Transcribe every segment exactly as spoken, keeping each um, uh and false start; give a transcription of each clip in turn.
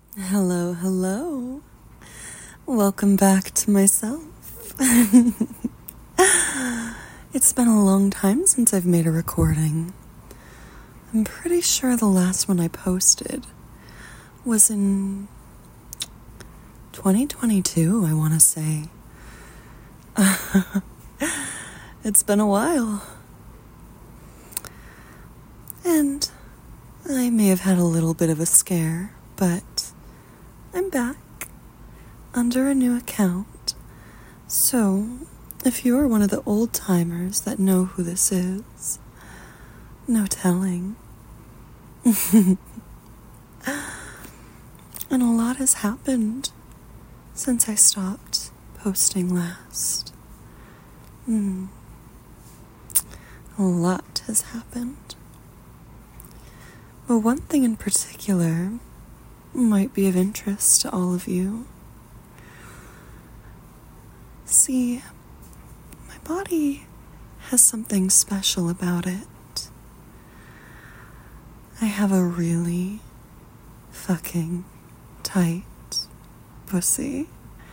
Hello, hello. Welcome back to myself. It's been a long time since I've made a recording. I'm pretty sure the last one I posted was in twenty twenty-two, I want to say. It's been a while. And I may have had a little bit of a scare, but I'm back under a new account. So, if you're one of the old timers that know who this is, no telling. And a lot has happened since I stopped posting last. Mm. A lot has happened. But one thing in particular might be of interest to all of you. See, my body has something special about it. I have a really fucking tight pussy.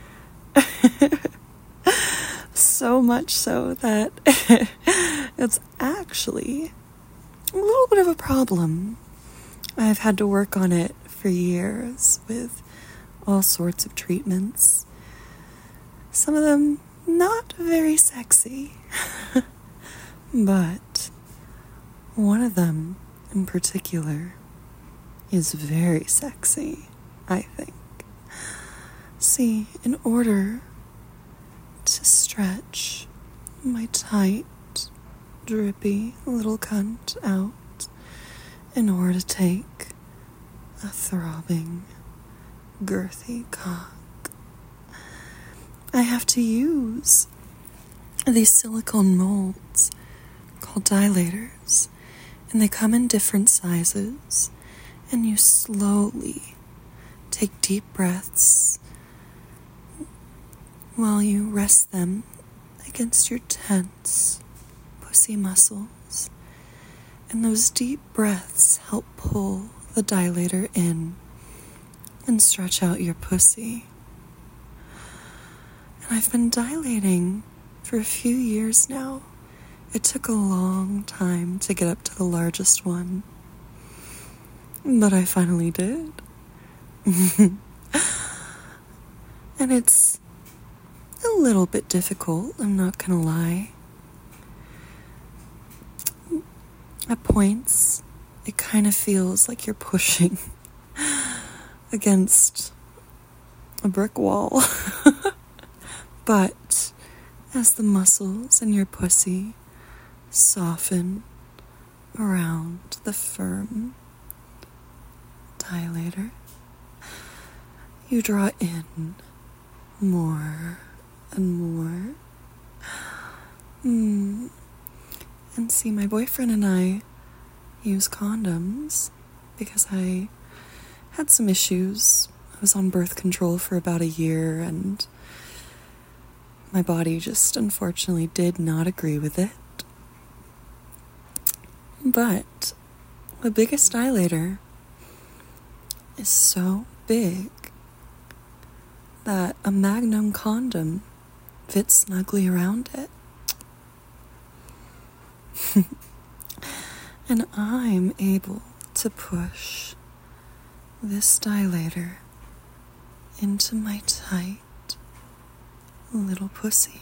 So much so that it's actually a little bit of a problem. I've had to work on it for years with all sorts of treatments. Some of them not very sexy. But one of them in particular is very sexy, I think. See, in order to stretch my tight, drippy little cunt out, in order to take a throbbing, girthy cock, I have to use these silicone molds called dilators, and they come in different sizes, and you slowly take deep breaths while you rest them against your tense pussy muscles. And those deep breaths help pull the dilator in and stretch out your pussy. And I've been dilating for a few years now. It took a long time to get up to the largest one, but I finally did. And it's a little bit difficult, I'm not gonna lie. At points, it kind of feels like you're pushing against a brick wall. But as the muscles in your pussy soften around the firm dilator, you draw in more and more. Mm. And see, my boyfriend and I use condoms because I had some issues. I was on birth control for about a year, and my body just unfortunately did not agree with it. But the biggest dilator is so big that a Magnum condom fits snugly around it. And I'm able to push this dilator into my tight little pussy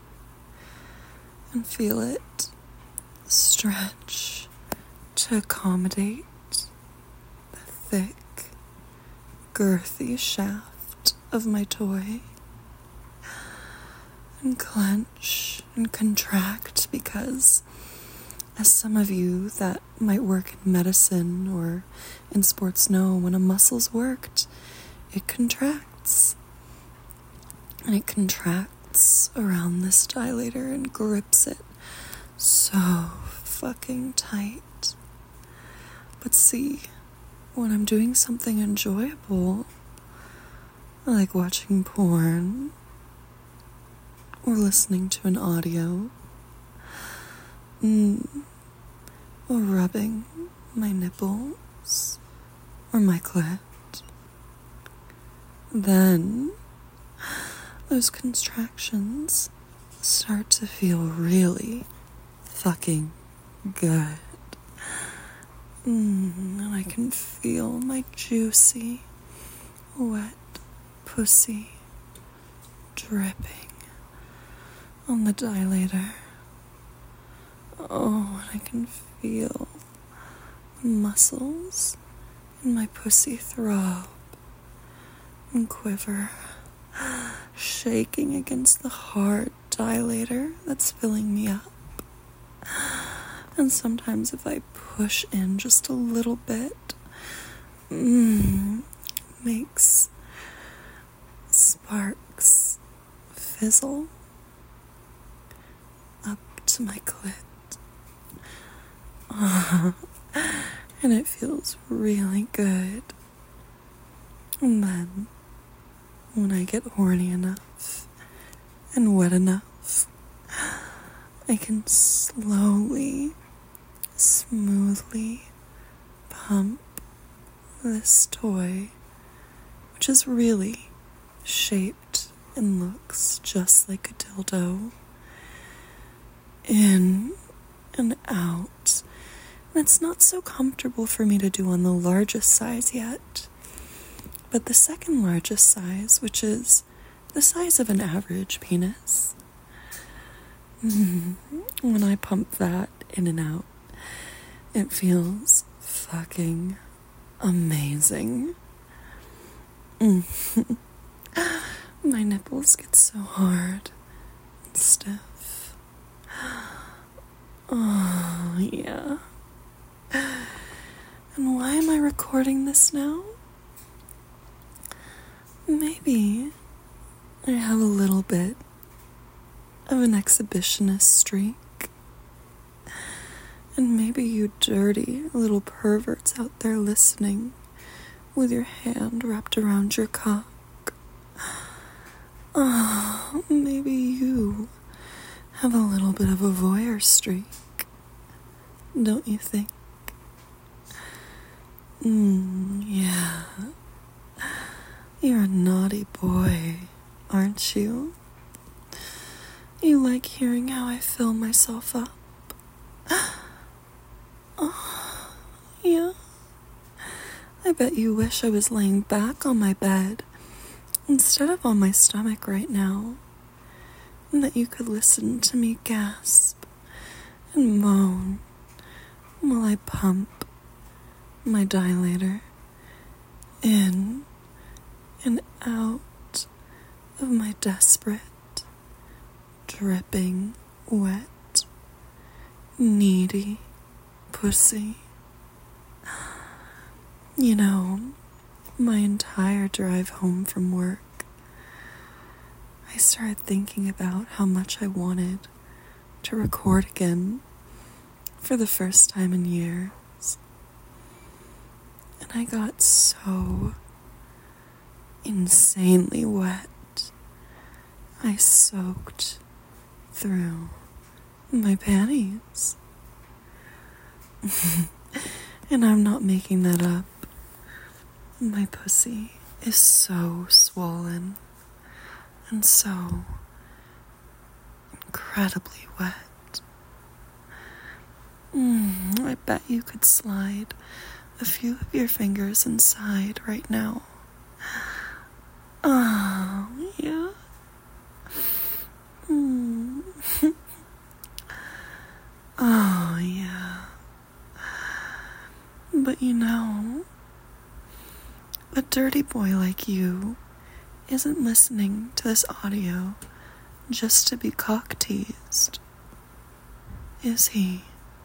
and feel it stretch to accommodate the thick, girthy shaft of my toy, and clench and contract because, as some of you that might work in medicine or in sports know, when a muscle's worked, it contracts. And it contracts around this dilator and grips it so fucking tight. But see, when I'm doing something enjoyable, like watching porn or listening to an audio, mm, or rubbing my nipples or my clit, then those contractions start to feel really fucking good. Mm, and I can feel my juicy, wet pussy dripping on the dilator. Oh, and I can feel the muscles in my pussy throb and quiver, shaking against the hard dilator that's filling me up. And sometimes if I push in just a little bit, mm, makes sparks fizzle up to my clit. Uh, and it feels really good. And then, when I get horny enough and wet enough, I can slowly, smoothly pump this toy, which is really shaped and looks just like a dildo, in and out. And it's not so comfortable for me to do on the largest size yet, but the second largest size, which is the size of an average penis, when I pump that in and out, it feels fucking amazing. Mm. My nipples get so hard and stiff. Oh, yeah. And why am I recording this now? Maybe I have a little bit of an exhibitionist streak. And maybe you dirty little perverts out there listening with your hand wrapped around your cock. Oh, maybe you have a little bit of a voyeur streak, don't you think? Mm, yeah. You're a naughty boy, aren't you? You like hearing how I fill myself up? Oh, yeah. I bet you wish I was laying back on my bed instead of on my stomach right now, and that you could listen to me gasp and moan while I pump my dilator in and out of my desperate, dripping, wet, needy pussy. You know, my entire drive home from work, I started thinking about how much I wanted to record again for the first time in years. And I got so insanely wet. I soaked through my panties. And I'm not making that up. My pussy is so swollen and so incredibly wet. Mm, I bet you could slide a few of your fingers inside right now. Oh, yeah. Mm. Oh, yeah. But you know, a dirty boy like you isn't listening to this audio just to be cock-teased, is he?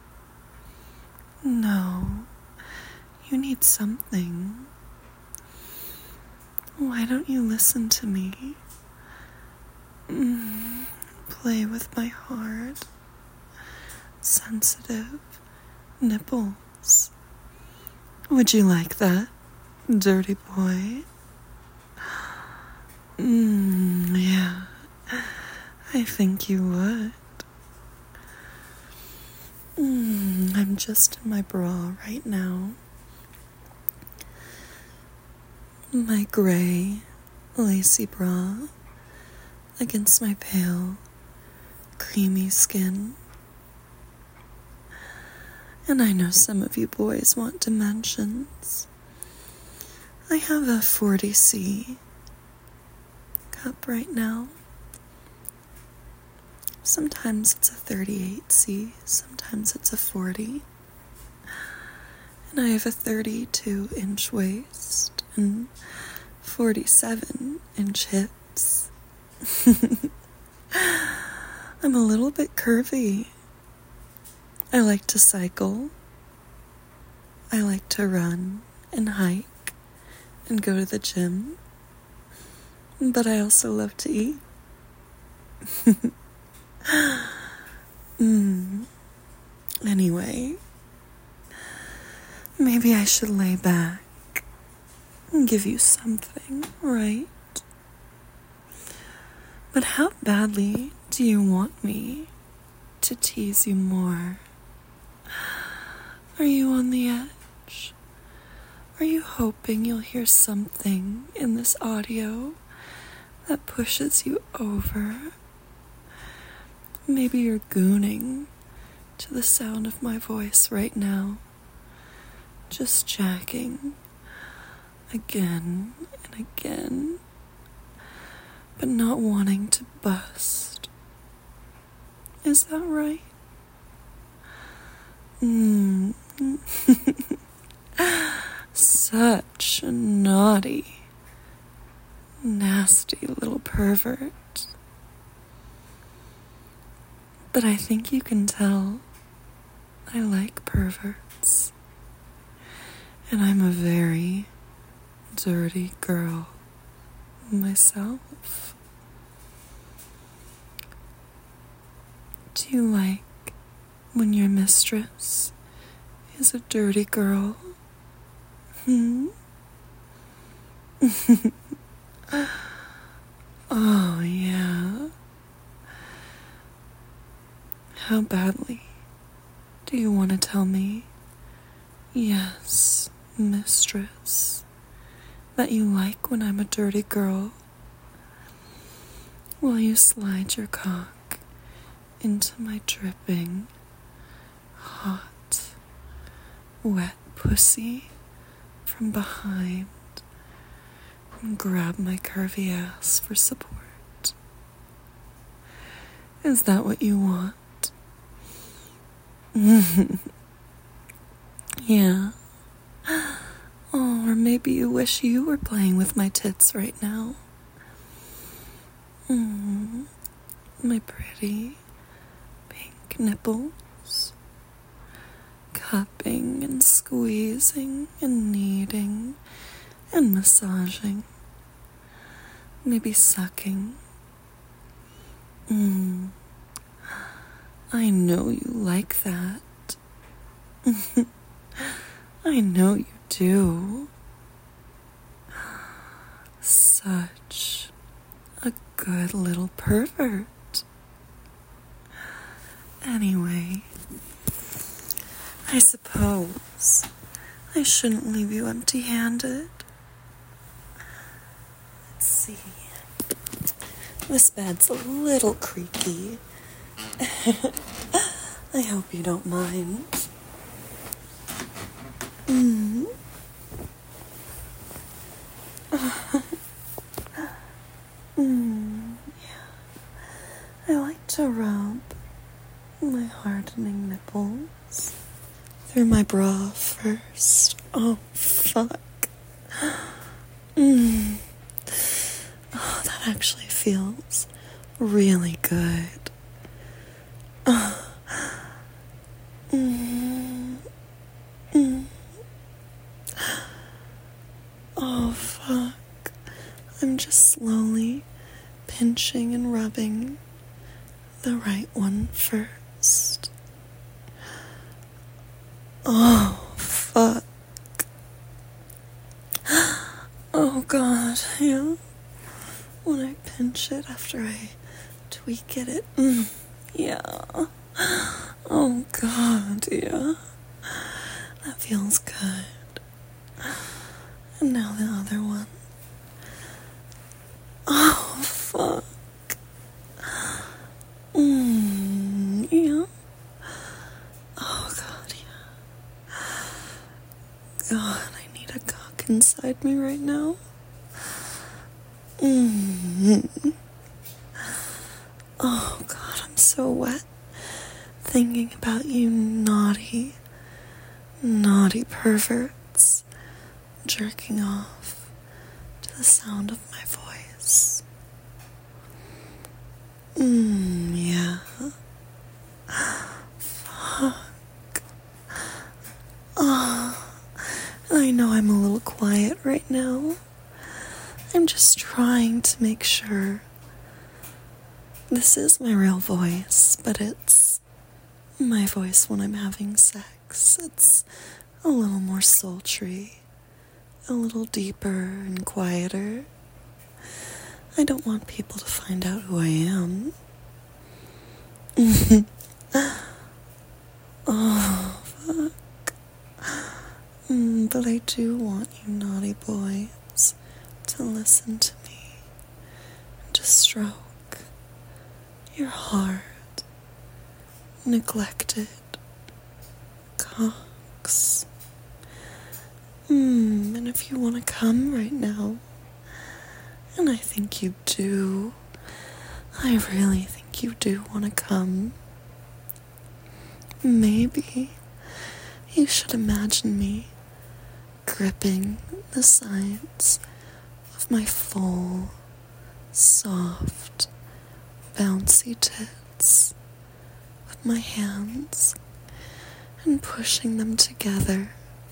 No, you need something. Why don't you listen to me? Mm, play with my hard, sensitive nipples. Would you like that, dirty boy? Mmm, yeah, I think you would. Mmm, I'm just in my bra right now. My gray, lacy bra against my pale, creamy skin. And I know some of you boys want dimensions. I have a forty C cup right now. Sometimes it's a thirty-eight C, sometimes it's a forty. And I have a thirty-two inch waist and forty-seven inch hips. I'm a little bit curvy. I like to cycle. I like to run and hike and go to the gym. But I also love to eat. mm. Anyway, maybe I should lay back and give you something, right? But how badly do you want me to tease you more? Are you on the edge? Are you hoping you'll hear something in this audio that pushes you over? Maybe you're gooning to the sound of my voice right now, just jacking again and again, but not wanting to bust. Is that right? Mm. Such a naughty, nasty little pervert. But I think you can tell I like perverts. And I'm a very dirty girl myself. Do you like when your mistress is a dirty girl? Hmm? Oh, yeah. How badly do you want to tell me, yes, mistress, that you like when I'm a dirty girl? While you slide your cock into my dripping, hot, wet pussy from behind and grab my curvy ass for support. Is that what you want? Yeah. Oh, or maybe you wish you were playing with my tits right now. Mm, my pretty pink nipples. Cupping and squeezing and kneading and massaging. Maybe sucking. Mm. I know you like that. I know you do. Such a good little pervert. Anyway, I suppose I shouldn't leave you empty-handed. Let's see. This bed's a little creaky. I hope you don't mind. Mm. mm. Yeah. I like to rub my hardening nipples through my bra first. Oh, fuck. Mm. Oh, that actually feels really good. Oh. Mm. Mm. Oh, fuck. I'm just slowly pinching and rubbing the right one first. Oh, fuck. Oh, God, yeah. When I pinch it after I tweak it, it, mm, yeah. Oh, God, yeah. That feels good. And now the other one. inside me right now. Mm-hmm. Oh God, I'm so wet thinking about you naughty, naughty perverts jerking off to the sound of my voice. Mmm, yeah. Fuck. Oh, I know I'm a little quiet right now. I'm just trying to make sure this is my real voice, but it's my voice when I'm having sex. It's a little more sultry, a little deeper and quieter. I don't want people to find out who I am. Oh, fuck. Mm, but I do want you naughty boys to listen to me and to stroke your hard, neglected cocks. Mm, and if you want to come right now, and I think you do, I really think you do want to come, maybe you should imagine me gripping the sides of my full, soft, bouncy tits with my hands and pushing them together.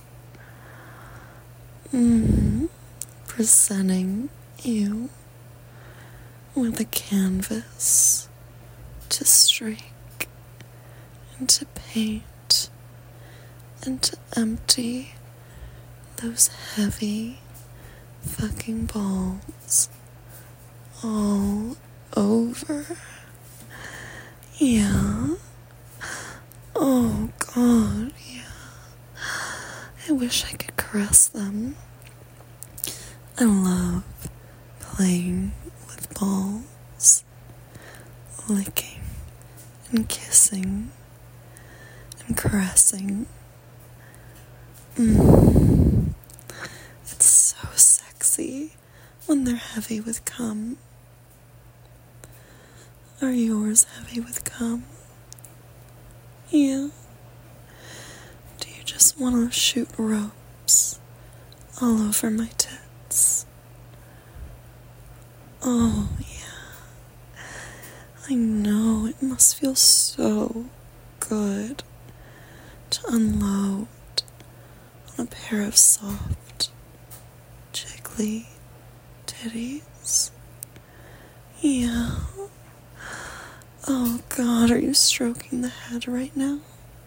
Mm, presenting you with a canvas to streak and to paint and to empty those heavy fucking balls all over. Yeah. Oh God, yeah. I wish I could caress them. I love playing with balls, licking and kissing and caressing. Mm. It's so sexy when they're heavy with cum. Are yours heavy with cum? Yeah. Do you just want to shoot ropes all over my tits? Oh, yeah. I know, it must feel so good to unload on a pair of soft, jiggly titties. Yeah. Oh God, are you stroking the head right now?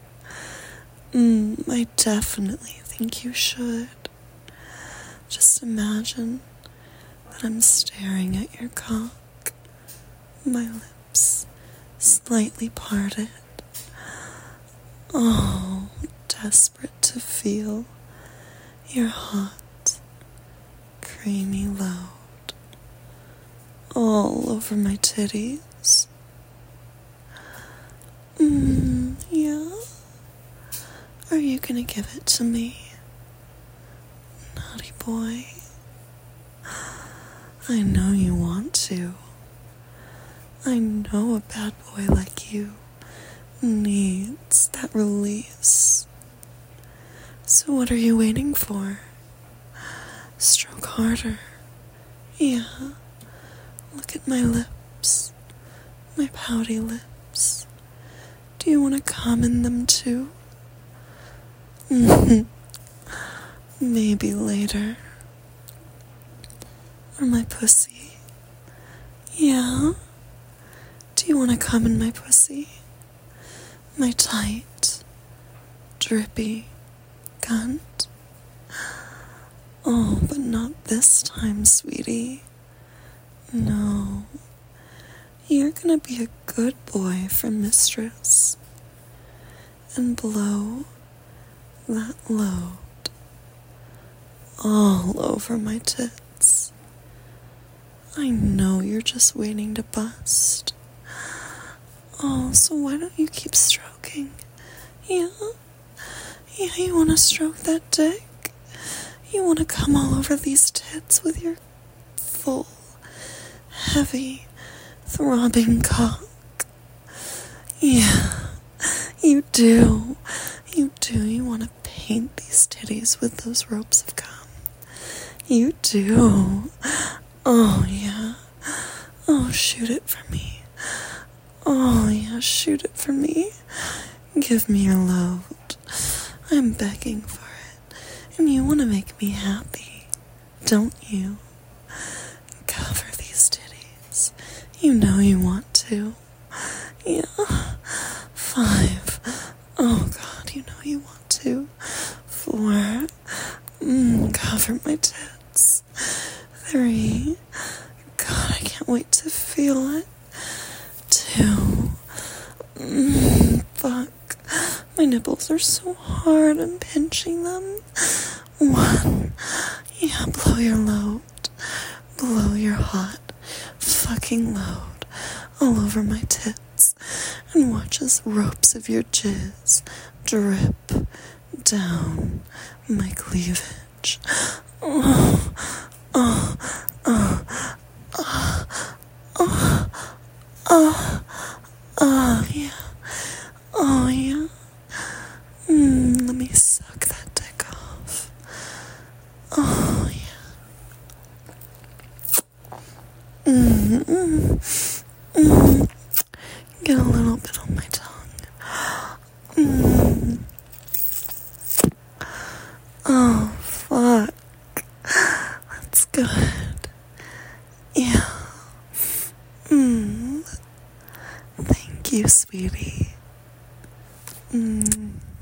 Mm, I definitely think you should. Just imagine that I'm staring at your cock, my lips slightly parted. Oh, desperate to feel your hot, creamy load all over my titties. Mm, yeah. Are you gonna give it to me, naughty boy? I know you want to. I know a bad boy like you needs that release. So what are you waiting for? Stroke harder. Yeah. Look at my lips. My pouty lips. Do you want to come in them too? Maybe later. Or my pussy. Yeah? Do you want to come in my pussy? My tight, drippy cunt? Oh, but not this time, sweetie. No. You're gonna be a good boy for mistress and blow that load all over my tits. I know you're just waiting to bust. Oh, so why don't you keep stroking? Yeah? Yeah, you wanna stroke that dick? You want to come all over these tits with your full, heavy, throbbing cock. Yeah, you do. You do. You want to paint these titties with those ropes of cum. You do. Oh, yeah. Oh, shoot it for me. Oh, yeah, shoot it for me. Give me your load. I'm begging for it. And you want to make me happy, don't you? Cover these titties. You know you want to. Yeah. Five. Oh, God, you know you want to. Four. Mm, cover my tits. Three. God, I can't wait to feel it. Two. Mm, fuck. My nipples are so hard. I'm pinching them. One. Yeah, blow your load. Blow your hot fucking load all over my tits. And watch as ropes of your jizz drip down my cleavage. Oh, oh, oh, oh, oh, oh, oh, yeah. Oh, yeah. Mm, let me suck that dick off. Oh, yeah. Mm, mm, mm. Get a little bit on my tongue. Mm. Oh, fuck. That's good. Yeah. Mm. Thank you, sweetie. Mm.